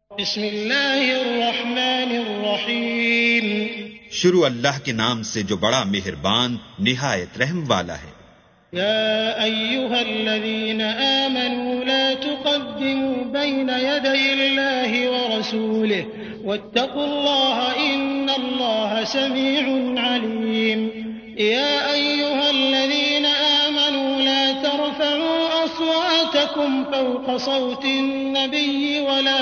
بسم اللہ الرحمن الرحیم شروع اللہ کے نام سے جو بڑا مہربان نہایت رحم والا ہے۔ یا ایہا الذین آمنوا لا تقدموا بین یدی اللہ ورسولہ واتقوا اللہ ان اللہ سمیع علیم۔ یا ایہا الذین آمنوا لا ترفعوا أصواتكم فوق صوت النبي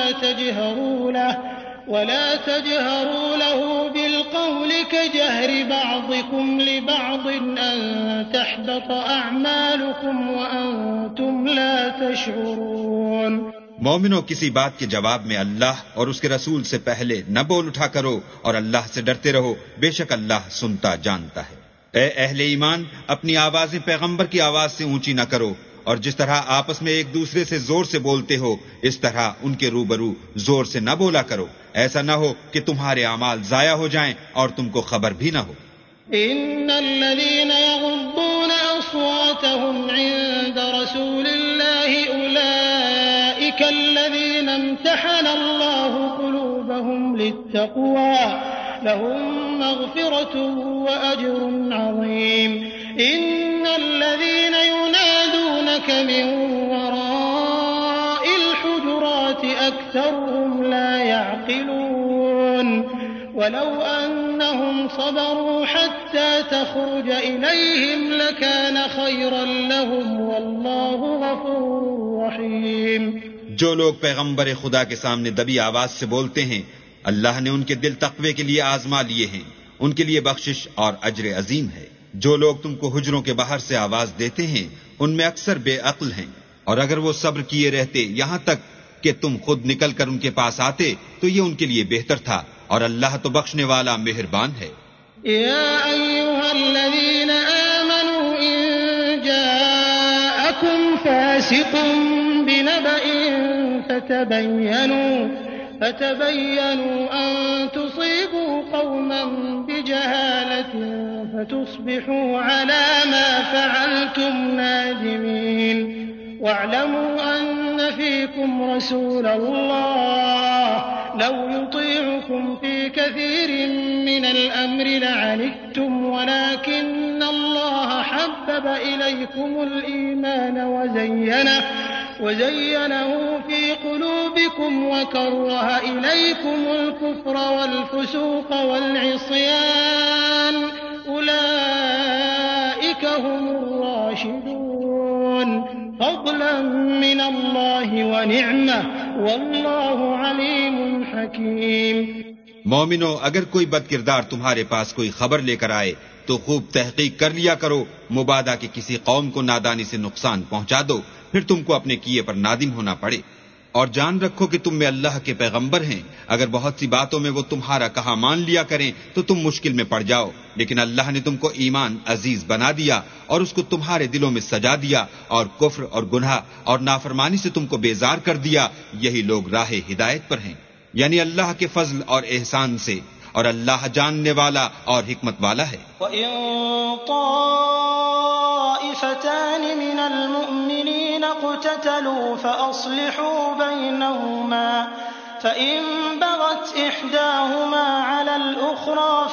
ولا تجهروا له بالقول كجهر بعضكم لبعض أن تحبط أعمالكم وأنتم لا تشعرون۔ مومنوں، کسی بات کے جواب میں اللہ اور اس کے رسول سے پہلے نہ بول اٹھا کرو اور اللہ سے ڈرتے رہو، بے شک اللہ سنتا جانتا ہے۔ اے اہل ایمان، اپنی آوازیں پیغمبر کی آواز سے اونچی نہ کرو، اور جس طرح آپس میں ایک دوسرے سے زور سے بولتے ہو اس طرح ان کے روبرو زور سے نہ بولا کرو، ایسا نہ ہو کہ تمہارے اعمال ضائع ہو جائیں اور تم کو خبر بھی نہ ہو۔ ان الذين يغضون اصواتهم عند رسول الله اولئك الذين امتحن الله قلوبهم للتقوى لهم مغفرة واجر عظيم۔ ان الذين ينادونك من وراء الحجرات اكثرهم لا يعقلون ولو انهم صبروا حتى تخرج اليهم لكان خيرا لهم والله غفور رحيم۔ جو لوگ پیغمبر خدا کے سامنے دبی آواز سے بولتے ہیں، اللہ نے ان کے دل تقوی کے لیے آزما لیے ہیں، ان کے لیے بخشش اور اجر عظیم ہے۔ جو لوگ تم کو حجروں کے باہر سے آواز دیتے ہیں ان میں اکثر بے عقل ہیں، اور اگر وہ صبر کیے رہتے یہاں تک کہ تم خود نکل کر ان کے پاس آتے تو یہ ان کے لیے بہتر تھا، اور اللہ تو بخشنے والا مہربان ہے۔ یا ایھا الذین آمنوا ان جاءکم فاسق بنبأ فتبينوا أن تصيبوا قوما بجهالة فتصبحوا على ما فعلتم نادمين۔ واعلموا أن فيكم رسول الله لو يطيعكم في كثير من الأمر لعنتم ولكن الله حبب إليكم الإيمان وزينه في قلوبكم وكره إليكم الكفر والفسوق والعصيان أولئك هم الراشدون فضلا من الله ونعمة والله عليم حكيم۔ مومنو، اگر کوئی بد کردار تمہارے پاس کوئی خبر لے کر آئے تو خوب تحقیق کر لیا کرو، مبادا کہ کسی قوم کو نادانی سے نقصان پہنچا دو، پھر تم کو اپنے کیے پر نادم ہونا پڑے۔ اور جان رکھو کہ تم میں اللہ کے پیغمبر ہیں، اگر بہت سی باتوں میں وہ تمہارا کہا مان لیا کریں تو تم مشکل میں پڑ جاؤ، لیکن اللہ نے تم کو ایمان عزیز بنا دیا اور اس کو تمہارے دلوں میں سجا دیا، اور کفر اور گناہ اور نافرمانی سے تم کو بیزار کر دیا، یہی لوگ راہ ہدایت پر ہیں، یعنی اللہ کے فضل اور احسان سے، اور اللہ جاننے والا اور حکمت والا ہے۔ وَإِن طَائِفَتَانِ مِنَ الْمُؤْمِنِينَ اقْتَتَلُوا فَأَصْلِحُوا بَيْنَهُمَا فَإِن بَغَتْ إِحْدَاهُمَا عَلَى الْأُخْرَى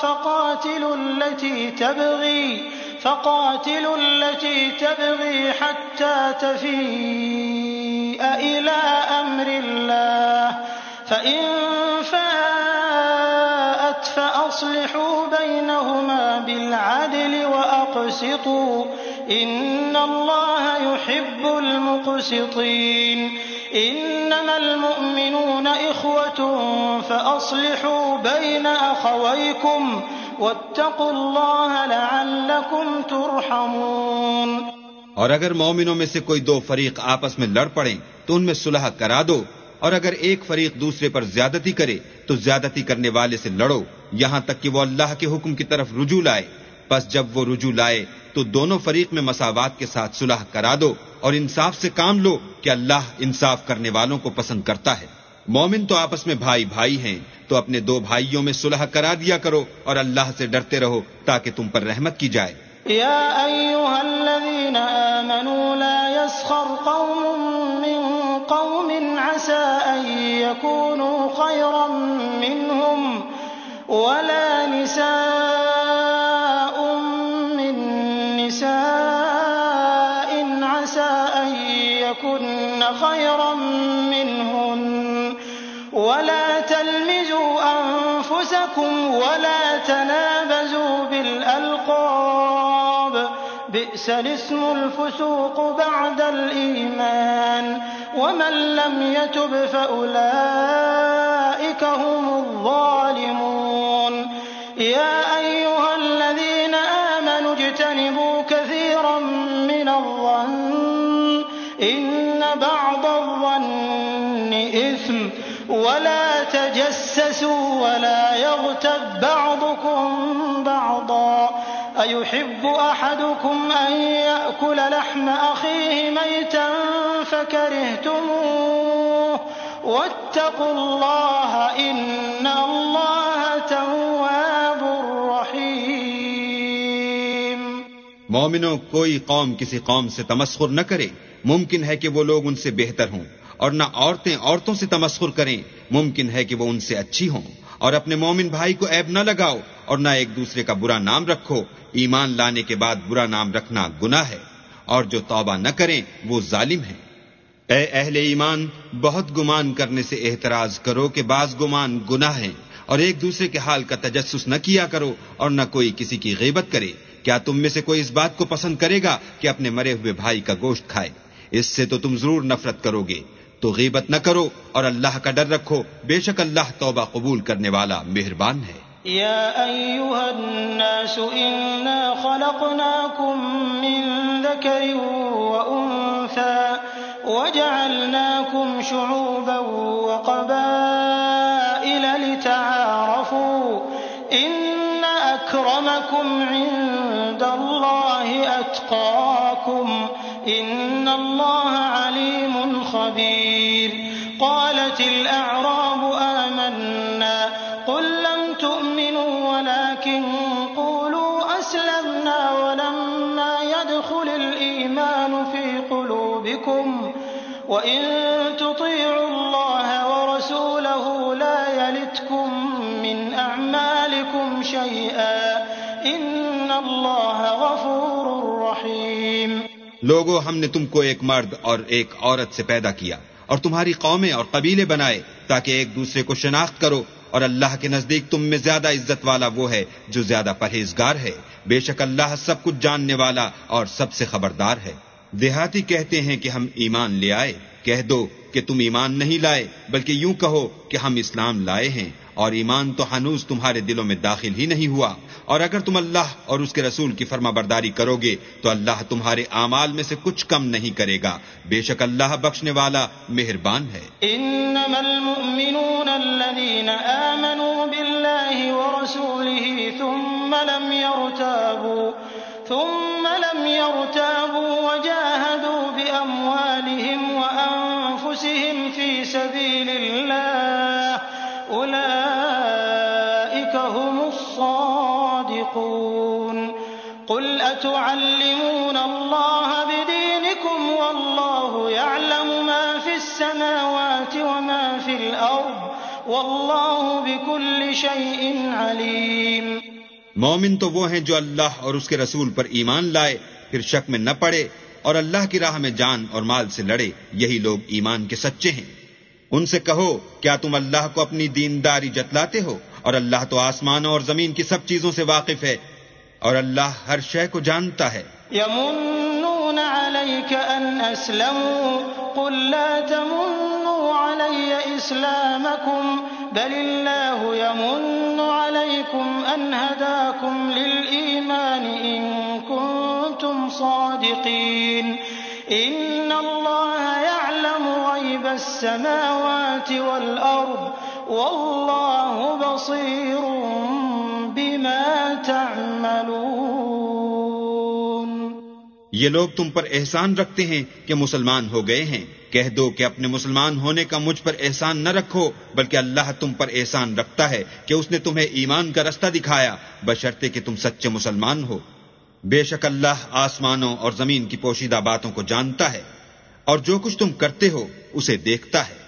فَقَاتِلُوا الَّتِي تَبْغِي حَتَّى تَفِيءَ إِلَى أَمْرِ اللَّهِ فَإِن فَاءَتْ فَأَصْلِحُوا بَيْنَهُمَا بِالْعَدْلِ وَأَقْسِطُوا إِنَّ اللَّهَ يُحِبُّ الْمُقْسِطِينَ۔ إِنَّمَا الْمُؤْمِنُونَ إِخْوَةٌ فَأَصْلِحُوا بَيْنَ أَخَوَيْكُمْ وَاتَّقُوا اللَّهَ لَعَلَّكُمْ تُرْحَمُونَ۔ اور اگر مومنوں میں سے کوئی دو فریق آپس میں لڑ پڑیں تو ان میں صلح کرا دو، اور اگر ایک فریق دوسرے پر زیادتی کرے تو زیادتی کرنے والے سے لڑو، یہاں تک کہ وہ اللہ کے حکم کی طرف رجوع لائے۔ پس جب وہ رجوع لائے تو دونوں فریق میں مساوات کے ساتھ صلح کرا دو، اور انصاف سے کام لو کہ اللہ انصاف کرنے والوں کو پسند کرتا ہے۔ مومن تو آپس میں بھائی بھائی ہیں، تو اپنے دو بھائیوں میں صلح کرا دیا کرو، اور اللہ سے ڈرتے رہو تاکہ تم پر رحمت کی جائے۔ یا ایھا الذین آمنوا لا يسخر قوم من قوم عسى أن يكونوا ولا نساء من نساء عسى أن يكن خيرا منهن ولا تلمزوا أنفسكم ولا تنابزوا بالألقاب بئس الاسم الفسوق بعد الإيمان ومن لم يتب فأولئك هم الظالمون يا أيها الذين آمنوا اجتنبوا كثيرا من الظن إن بعض الظن إثم ولا تجسسوا ولا يغتب بعضكم بعضا أيحب أحدكم أن يأكل لحم أخيه ميتا فكرهتموه واتقوا الله إن الله تواب رحيم. مومنوں، کوئی قوم کسی قوم سے تمسخر نہ کرے، ممکن ہے کہ وہ لوگ ان سے بہتر ہوں، اور نہ عورتیں عورتوں سے تمسخر کریں، ممکن ہے کہ وہ ان سے اچھی ہوں، اور اپنے مومن بھائی کو عیب نہ لگاؤ اور نہ ایک دوسرے کا برا نام رکھو، ایمان لانے کے بعد برا نام رکھنا گناہ ہے، اور جو توبہ نہ کریں وہ ظالم ہیں. اے اہل ایمان، بہت گمان کرنے سے احتراز کرو کہ بعض گمان گناہ ہیں، اور ایک دوسرے کے حال کا تجسس نہ کیا کرو اور نہ کوئی کسی کی غیبت کرے. کیا تم میں سے کوئی اس بات کو پسند کرے گا کہ اپنے مرے ہوئے بھائی کا گوشت کھائے؟ اس سے تو تم ضرور نفرت کرو گے. تو غیبت نہ کرو اور اللہ کا ڈر رکھو، بے شک اللہ توبہ قبول کرنے والا مہربان ہے. يا أيها الناس إنا خلقناكم من ذكر وأنثى وجعلناكم شعوبا وقبائل لتعارفوا إن أكرمكم عند الله أتقاكم إن الله عليم خبير. قالت الأعراب آمنا قل لم تؤمنوا ولكن قولوا أسلمنا ولما يدخل الإيمان في قلوبكم وإن تطيعوا الله ورسوله لا يلتكم من أعمالكم شيئا إن الله غفور رحيم. لوگو، ہم نے تم کو ایک مرد اور ایک عورت سے پیدا کیا اور تمہاری قومیں اور قبیلے بنائے تاکہ ایک دوسرے کو شناخت کرو، اور اللہ کے نزدیک تم میں زیادہ عزت والا وہ ہے جو زیادہ پرہیزگار ہے. بے شک اللہ سب کچھ جاننے والا اور سب سے خبردار ہے. دیہاتی کہتے ہیں کہ ہم ایمان لے آئے. کہہ دو کہ تم ایمان نہیں لائے، بلکہ یوں کہو کہ ہم اسلام لائے ہیں، اور ایمان تو ہنوز تمہارے دلوں میں داخل ہی نہیں ہوا. اور اگر تم اللہ اور اس کے رسول کی فرما برداری کرو گے تو اللہ تمہارے اعمال میں سے کچھ کم نہیں کرے گا. بے شک اللہ بخشنے والا مہربان ہے. انما المؤمنون الذين آمنوا بالله ورسوله ثم لم يرتابوا وجاهدوا بأموالهم وأنفسهم في سبيل الله أولئك هم الصادقون. قل أتعلمون الله بدينكم والله يعلم ما في السماوات وما في الأرض والله بكل شيء عليم. مومن تو وہ ہیں جو اللہ اور اس کے رسول پر ایمان لائے، پھر شک میں نہ پڑے اور اللہ کی راہ میں جان اور مال سے لڑے، یہی لوگ ایمان کے سچے ہیں. ان سے کہو، کیا تم اللہ کو اپنی دینداری جتلاتے ہو؟ اور اللہ تو آسمانوں اور زمین کی سب چیزوں سے واقف ہے، اور اللہ ہر شے کو جانتا ہے. يمنون عليك أن أسلموا قل لا تمنوا علي إسلامكم بل الله يمن عليكم أن هداكم للإيمان إن كنتم صادقين. إن الله يعلم غيب السماوات والأرض والله بصير بما تعملون. یہ لوگ تم پر احسان رکھتے ہیں کہ مسلمان ہو گئے ہیں. کہہ دو کہ اپنے مسلمان ہونے کا مجھ پر احسان نہ رکھو، بلکہ اللہ تم پر احسان رکھتا ہے کہ اس نے تمہیں ایمان کا رستہ دکھایا، بشرطے کہ تم سچے مسلمان ہو. بے شک اللہ آسمانوں اور زمین کی پوشیدہ باتوں کو جانتا ہے، اور جو کچھ تم کرتے ہو اسے دیکھتا ہے.